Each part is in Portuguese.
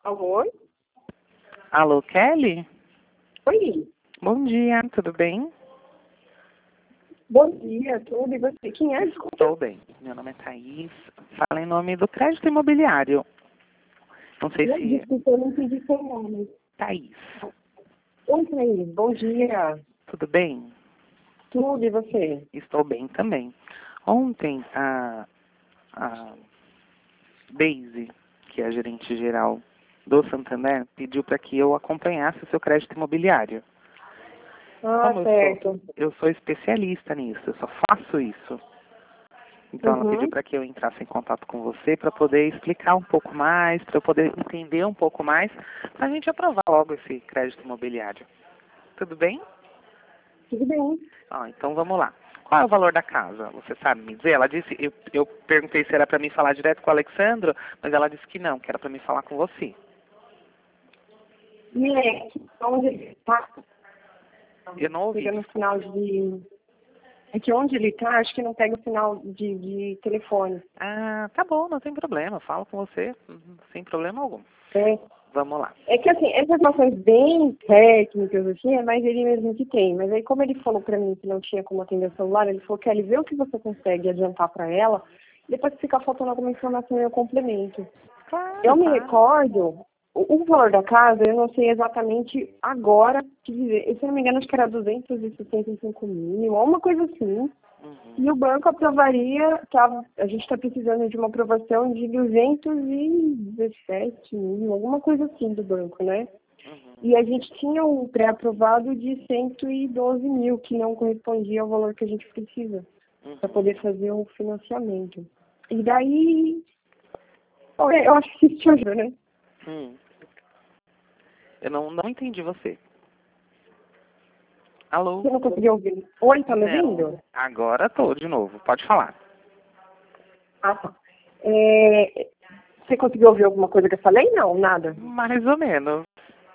Alô? Alô, Kelly? Oi. Bom dia, tudo bem? Bom dia, tudo. E você? Quem é? Desculpa. Estou bem. Meu nome é Thaís. Fala em nome do crédito imobiliário. Não sei se... Desculpa, eu não entendi seu nome. Thaís, Oi, Thaís. Bom dia. tudo bem? Tudo, e você? Estou bem também. Ontem, a Daisy, que é a gerente geral do Santander, pediu para que eu acompanhasse o seu crédito imobiliário. Ah, Como certo. eu sou especialista nisso, eu só faço isso. Então ela pediu Uhum. para que eu entrasse em contato com você para poder explicar um pouco mais, para eu poder entender um pouco mais, para a gente aprovar logo esse crédito imobiliário. Tudo bem? Tudo bem. Então vamos lá. Qual é o valor da casa? Você sabe me dizer? Ela disse, eu perguntei se era para mim falar direto com o Alexandro, mas ela disse que não, que era para mim falar com você. E é, onde ele está? Eu não ouvi. Pega no final de... É que onde ele está, acho que não pega o final de telefone. Ah, tá bom, não tem problema. Eu falo com você, sem problema algum. É. Vamos lá. É que assim, essas informações bem técnicas, assim, é mais ele mesmo que tem. Mas aí como ele falou pra mim que não tinha como atender o celular, ele falou que ele vê o que você consegue adiantar pra ela, depois que ficar faltando alguma informação eu complemento. Eu Claro, me claro. recordo, o valor da casa, eu não sei exatamente agora te dizer. Se eu não me engano, acho que era 265 mil, ou uma coisa assim. E o banco aprovaria, a gente está precisando de uma aprovação de 217 mil, alguma coisa assim do banco, né? E a gente tinha um pré-aprovado de 112 mil, que não correspondia ao valor que a gente precisa para poder fazer o financiamento. E daí, eu acho que isso te ajuda, né? Hum. Eu não entendi você. Alô? Você não conseguiu ouvir? Oi, tá me ouvindo? Não. Agora tô de novo. Pode falar. Ah, tá. Você conseguiu ouvir alguma coisa que eu falei? Não, nada. Mais ou menos.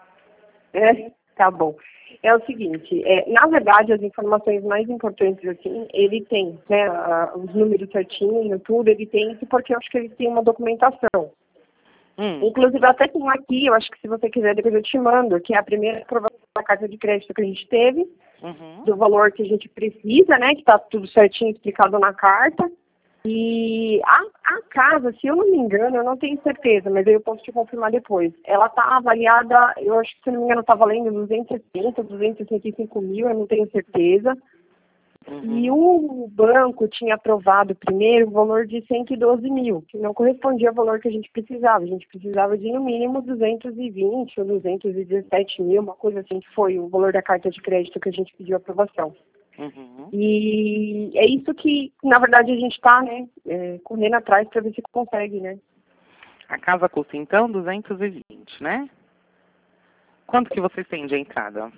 Tá bom. É o seguinte, na verdade, as informações mais importantes, assim, ele tem, né, os números certinhos, tudo, ele tem isso porque eu acho que ele tem uma documentação. Inclusive, até tem aqui, eu acho que se você quiser, depois eu te mando, que é a primeira aprovação da carta de crédito que a gente teve, do valor que a gente precisa, né, que está tudo certinho explicado na carta. E a casa, se eu não me engano, eu não tenho certeza, mas aí eu posso te confirmar depois. Ela está avaliada, eu acho que, se não me engano, está valendo 260, 265 mil, eu não tenho certeza. E o banco tinha aprovado primeiro o valor de 112 mil, que não correspondia ao valor que a gente precisava. A gente precisava de, no mínimo, 220 ou 217 mil, uma coisa assim, que foi o valor da carta de crédito que a gente pediu aprovação. E é isso que, na verdade, a gente está, né, correndo atrás para ver se consegue, né? A casa custa, então, 220, né? Quanto que vocês têm de entrada?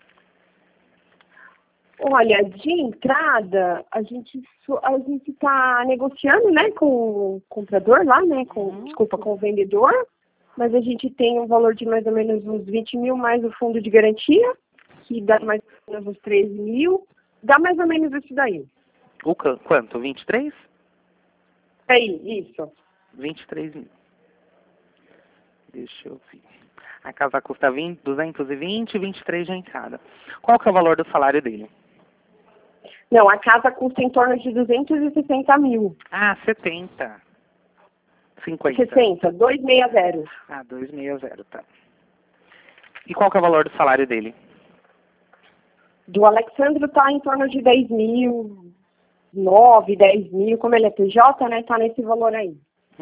Olha, de entrada, a gente está negociando, né, com o comprador lá, né, desculpa, com o vendedor, mas a gente tem um valor de mais ou menos uns 20 mil mais o fundo de garantia, que dá mais ou menos uns 13 mil, dá mais ou menos isso daí. Quanto? 23? Aí, isso. 23 mil. Deixa eu ver. A casa custa 220, 23 de entrada. Qual que é o valor do salário dele? Não, a casa custa em torno de 260 mil. 70. 50. 60, 260. 260, tá. E qual que é o valor do salário dele? Do Alexandre está em torno de 10 mil, 9, 10 mil, como ele é PJ, né, tá nesse valor aí.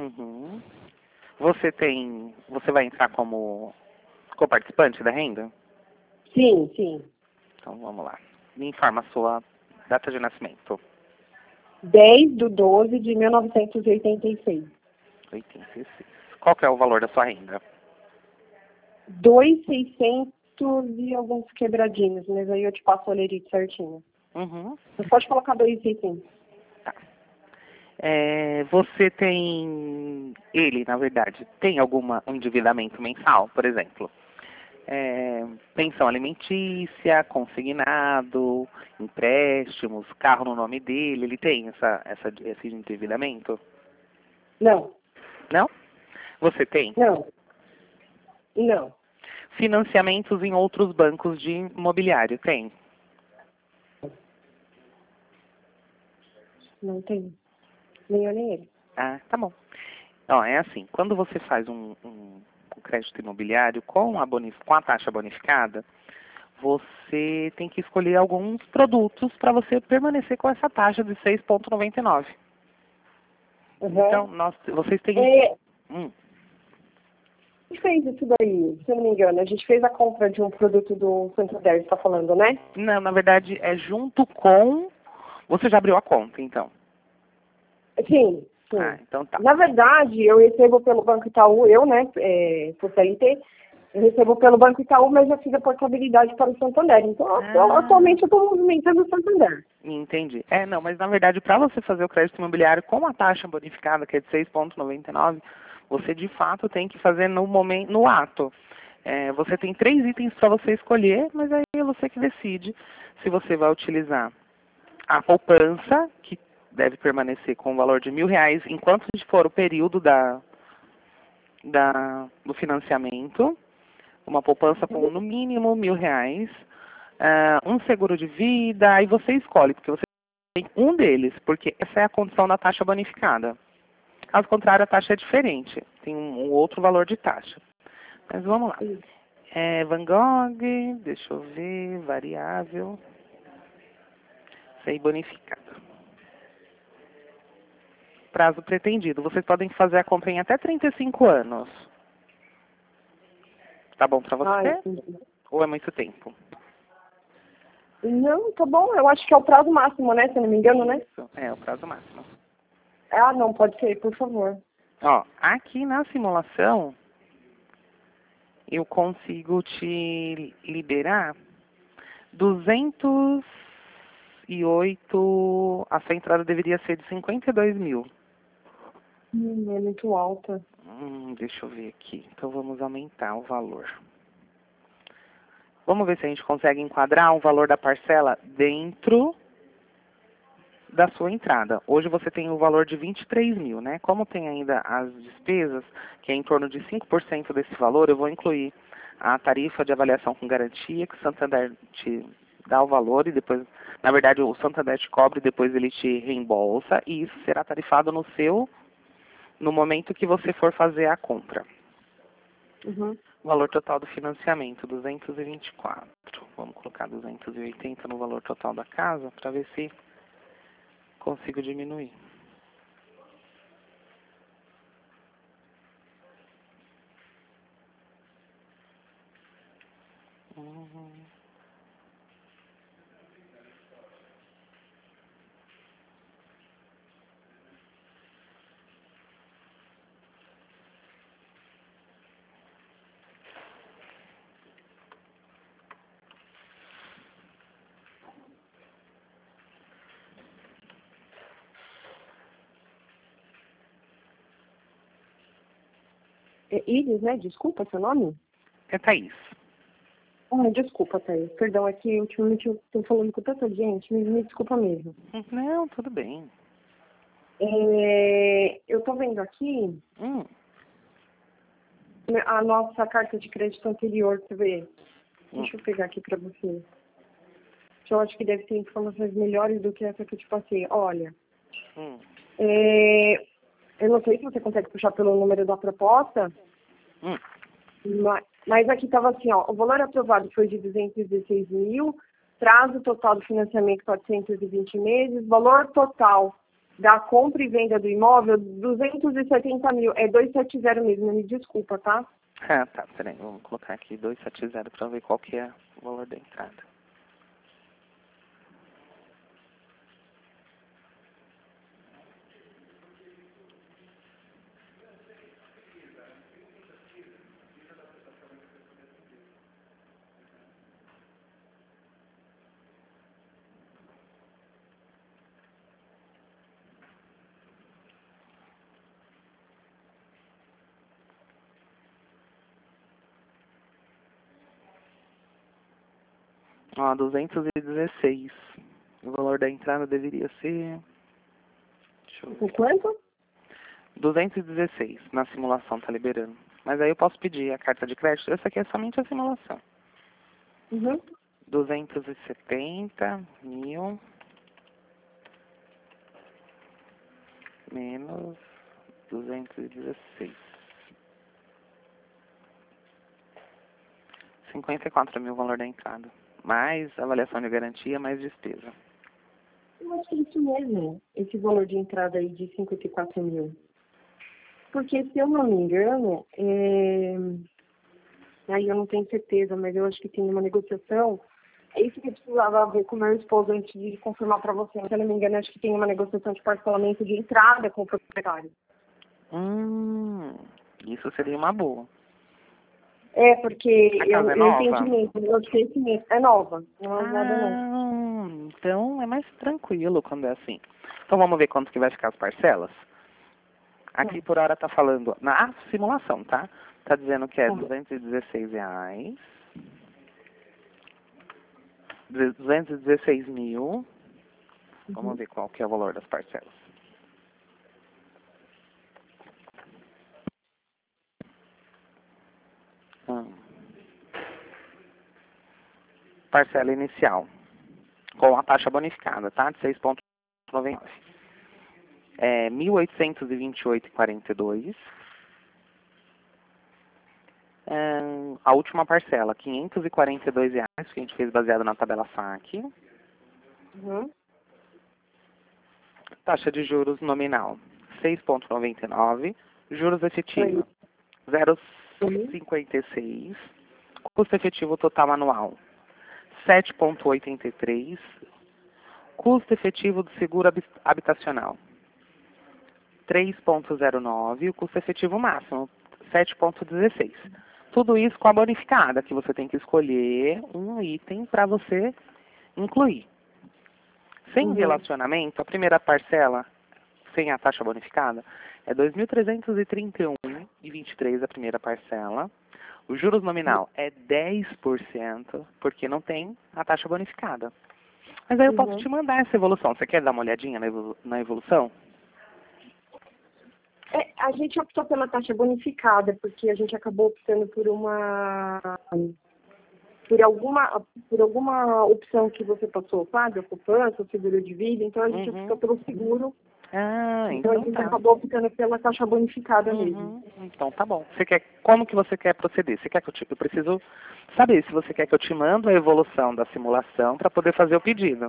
Você vai entrar como coparticipante da renda? Sim, sim. Então vamos lá. Me informa a sua data de nascimento. 10/12 de 1986. 86. Qual que é o valor da sua renda? 2.600 e alguns quebradinhos, mas aí eu te passo o lerite certinho. Você pode colocar 2.600. Tá. Você tem, na verdade, tem algum endividamento mensal, por exemplo? Pensão alimentícia, consignado, empréstimos, carro no nome dele, ele tem esse endividamento? Não. Não? Você tem? Não. Não, Financiamentos em outros bancos de imobiliário, tem? não tem. Nem eu nem ele. Ah, tá bom. Ó, é assim, quando você faz um crédito imobiliário com a taxa bonificada, você tem que escolher alguns produtos para você permanecer com essa taxa de 6,99. Uhum. Então, vocês têm... Hum, A gente fez isso daí, se eu não me engano. A gente fez a compra de um produto do Santander, você está falando, né? não, na verdade, é junto com... Você já abriu a conta, então? Sim, Ah, sim. então tá. Na verdade, eu recebo pelo Banco Itaú, eu, né, por CLT, eu recebo pelo Banco Itaú, mas já fiz a portabilidade para o Santander. Então, atualmente eu estou movimentando o Santander. Entendi. Não, mas na verdade, para você fazer o crédito imobiliário com a taxa bonificada, que é de 6,99, você de fato tem que fazer no ato. Você tem 3 itens para você escolher, mas aí é você que decide se você vai utilizar a poupança, que deve permanecer com o valor de R$ 1.000 enquanto for o período do financiamento, uma poupança com no mínimo R$ 1.000, um seguro de vida, aí você escolhe, porque você tem um deles, porque essa é a condição da taxa bonificada. Caso contrário, a taxa é diferente, tem um outro valor de taxa. Mas vamos lá. Van Gogh, deixa eu ver, variável, sem bonificado. Prazo pretendido. Vocês podem fazer a compra em até 35 anos. Tá bom para você? Entendi. Ou é muito tempo? Não, tá bom. Eu acho que é o prazo máximo, né? Se eu não me engano, né? Isso, é o prazo máximo. Ah, não, pode ser, por favor. Ó, aqui na simulação, eu consigo te liberar 208, a sua entrada deveria ser de 52 mil. É muito alta. Deixa eu ver aqui. Então vamos aumentar o valor. Vamos ver se a gente consegue enquadrar o valor da parcela dentro da sua entrada. Hoje você tem o valor de 23 mil, né? Como tem ainda as despesas, que é em torno de 5% desse valor, eu vou incluir a tarifa de avaliação com garantia, que o Santander te dá o valor e depois, na verdade, o Santander te cobre e depois ele te reembolsa, e isso será tarifado no momento que você for fazer a compra. Uhum. Valor total do financiamento, 224. Vamos colocar 280 no valor total da casa para ver se consigo diminuir. É Iris, né? Desculpa seu nome? É Thaís. Desculpa, Thaís. Perdão, é que ultimamente eu estou falando com tanta gente, me desculpa mesmo. Não, tudo bem. Eu estou vendo aqui a nossa carta de crédito anterior, você vê? Deixa eu pegar aqui para você. Eu acho que deve ter informações melhores do que essa que eu te passei. Olha, eu não sei se você consegue puxar pelo número da proposta, mas aqui estava assim, ó, o valor aprovado foi de 216 mil, prazo total do financiamento 420 meses, valor total da compra e venda do imóvel 270 mil, é 270 mesmo, me desculpa, tá? Ah, tá, peraí, vamos colocar aqui 270 para ver qual que é o valor da entrada. Ó, 216. O valor da entrada deveria ser... Deixa eu ver. Por quanto? 216 na simulação, tá liberando. Mas aí eu posso pedir a carta de crédito. Essa aqui é somente a simulação. Uhum. 270 mil menos 216. 54 mil o valor da entrada. Mais avaliação de garantia, mais despesa. Eu acho que é isso mesmo, esse valor de entrada aí de 54 mil. Porque, se eu não me engano, aí eu não tenho certeza, mas eu acho que tem uma negociação. É isso que eu precisava ver com o meu esposo antes de confirmar para você. Se eu não me engano, acho que tem uma negociação de parcelamento de entrada com o proprietário. Isso seria uma boa. É, porque A casa é eu nova? entendi mesmo, eu sei que mesmo. É nova, não é nada não. Então é mais tranquilo quando é assim. Então vamos ver quanto que vai ficar as parcelas? Aqui por hora tá falando, na simulação, tá? Tá dizendo que é R$216. 216 mil. Vamos ver qual que é o valor das parcelas. Parcela inicial, com a taxa bonificada, tá? De 6,99. É 1.828,42. A última parcela, R$542, que a gente fez baseado na tabela SAC. Taxa de juros nominal, 6,99. Juros efetivos, 0,56. Custo efetivo total anual, 7,83. Custo efetivo do seguro habitacional, 3,09. O custo efetivo máximo, 7,16. Tudo isso com a bonificada, que você tem que escolher um item para você incluir. Sem relacionamento, a primeira parcela, sem a taxa bonificada, é R$ 2.331,23 a primeira parcela. O juros nominal é 10%, porque não tem a taxa bonificada. Mas aí eu posso te mandar essa evolução. Você quer dar uma olhadinha na evolução? A gente optou pela taxa bonificada, porque a gente acabou optando por alguma opção que você passou, sabe? A poupança, o seguro de vida, então a gente optou pelo seguro. Então a gente acabou optando pela taxa bonificada mesmo. Então tá bom. Como que você quer proceder? Você quer que eu preciso saber se você quer que eu te mando a evolução da simulação para poder fazer o pedido.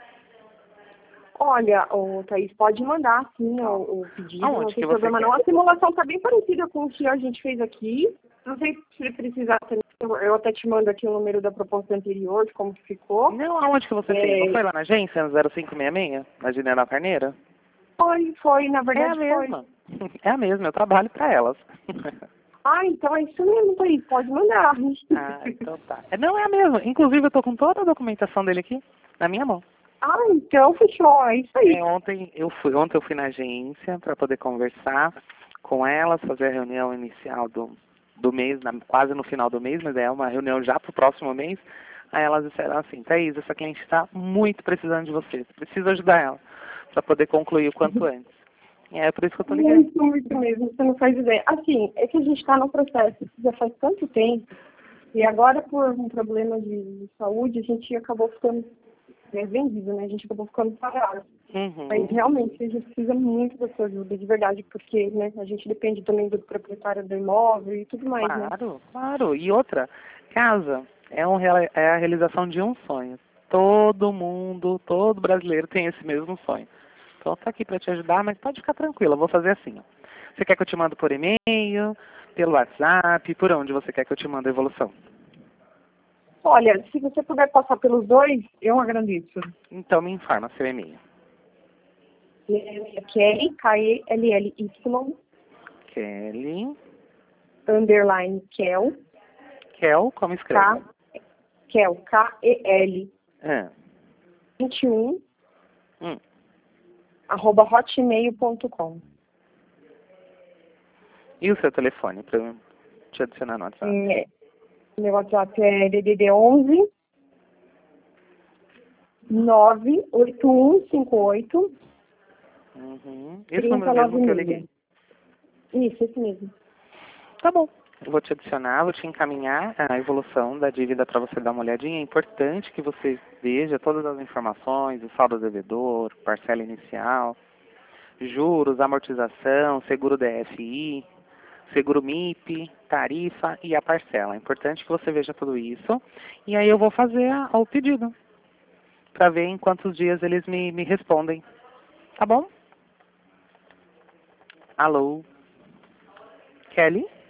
Olha, Thaís, pode mandar sim o pedido, Aonde não tem que problema você não. quer? A simulação está bem parecida com o que a gente fez aqui. Não sei se precisar também, eu até te mando aqui o número da proposta anterior, de como que ficou. Não, aonde que você fez? Não foi lá na agência, no 0566, na General Carneiro? Foi, na É verdade a mesma. É a mesma, eu trabalho para elas. Então é isso mesmo, Thaís, pode mandar. Então tá. Não, é a mesma. Inclusive eu tô com toda a documentação dele aqui, na minha mão. Então fechou, é isso aí. Ontem eu fui na agência para poder conversar com elas, fazer a reunião inicial do mês, quase no final do mês, mas é uma reunião já para o próximo mês. Aí elas disseram assim, Thaís, essa cliente está muito precisando de você precisa ajudar ela para poder concluir o quanto antes. E é por isso que eu tô ligando. Muito mesmo, você não faz ideia. Assim, é que a gente está no processo já faz tanto tempo, e agora por um problema de saúde, a gente acabou ficando vendido, né? A gente acabou ficando parado. Mas realmente a gente precisa muito da sua ajuda, de verdade, porque né, a gente depende também do proprietário do imóvel e tudo mais, né? Claro. E outra, casa é a realização de um sonho. Todo brasileiro tem esse mesmo sonho. Então tá aqui para te ajudar, mas pode ficar tranquila, eu vou fazer assim. Ó. Você quer que eu te mando por e-mail, pelo WhatsApp, por onde você quer que eu te mande a evolução? Olha, se você puder passar pelos dois, eu agradeço. Então me informa seu e-mail. Kelly, K-E-L-L-Y. Kelly. _ Kel. Kel, como escreve? Kel, K-E-L. 21. @hotmail.com. E o seu telefone para eu te adicionar no WhatsApp? Meu WhatsApp é DDD 11 98158 Esse número mesmo que eu liguei? Isso, esse mesmo. Tá bom. eu vou te adicionar, vou te encaminhar a evolução da dívida para você dar uma olhadinha. É importante que você veja todas as informações, o saldo devedor, parcela inicial, juros, amortização, seguro DFI, seguro MIP, tarifa e a parcela. É importante que você veja tudo isso. E aí eu vou fazer o pedido, para ver em quantos dias eles me respondem. Tá bom? Alô? Kelly?